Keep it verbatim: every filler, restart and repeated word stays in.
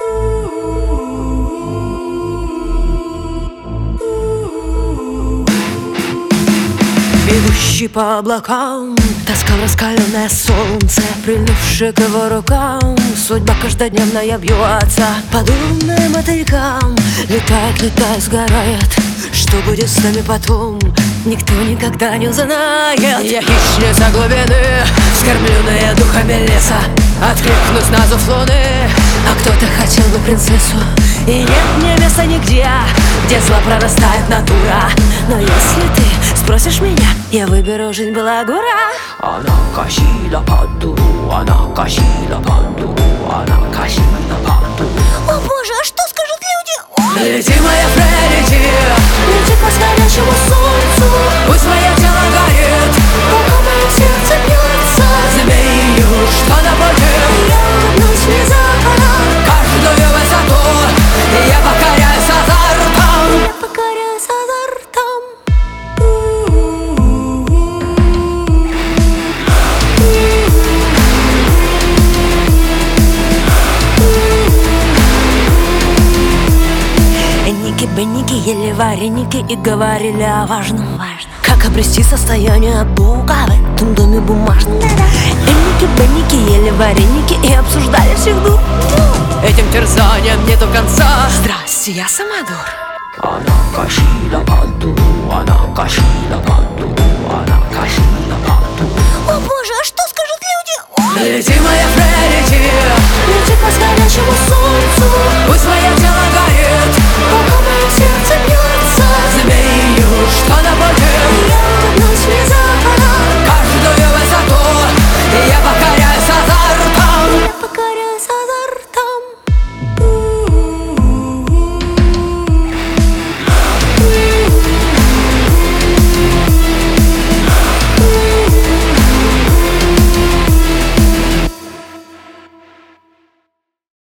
Бегущий по облакам, тоска в раскаленное солнце, прильнувший к его рукам. Судьба каждодневная бьется по дурным мотылькам. Летает, летает, сгорает. Что будет с нами потом, никто никогда не узнает. Я хищница глубины, скормленная духами леса. Откликнусь на зов луны, а кто-то хотел бы принцессу. И нет мне места нигде, где зла прорастает натура. Но если ты спросишь меня, я выберу жизнь балагура. Она косила под дуру, она косила под дуру, она косила под дуру. О боже, а что скажут люди? Лети, моя Фрей, лети, Лети к восходящему солнцу, пусть мое тело горит, пока мое сердце бьется. змею, что на пути, Я вернусь не запора, каждую высоту я покоряюсь азартом. я покоряюсь азартом. Энники-бенники ели вареники и говорили о важном. Как обрести состояние от Бога в этом доме бумажном. Энники-бенники ели вареники и обсуждали всегду. Этим терзанием нету конца. Здрасте, я сама дур. Она косила под дуру, она косила под дуру, она косила под дуру. О боже, а что скажут люди? Лети, моя Фрей, лети, Лети к восходящему